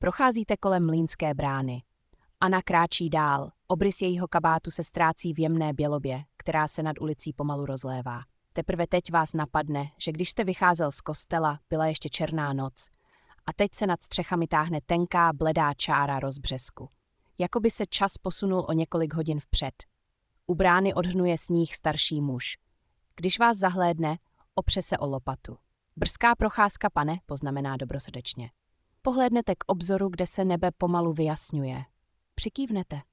Procházíte kolem Mlýnské brány. Anna kráčí dál. Obrys jejího kabátu se ztrácí v jemné bělobě, která se nad ulicí pomalu rozlévá. Teprve teď vás napadne, že když jste vycházel z kostela, byla ještě černá noc. A teď se nad střechami táhne tenká, bledá čára rozbřesku. Jakoby se čas posunul o několik hodin vpřed. U brány odhnuje sníh starší muž. Když vás zahlédne, opře se o lopatu. Brzká procházka, pane, poznamená dobrosrdečně. Pohlédnete k obzoru, kde se nebe pomalu vyjasňuje. Přikývnete.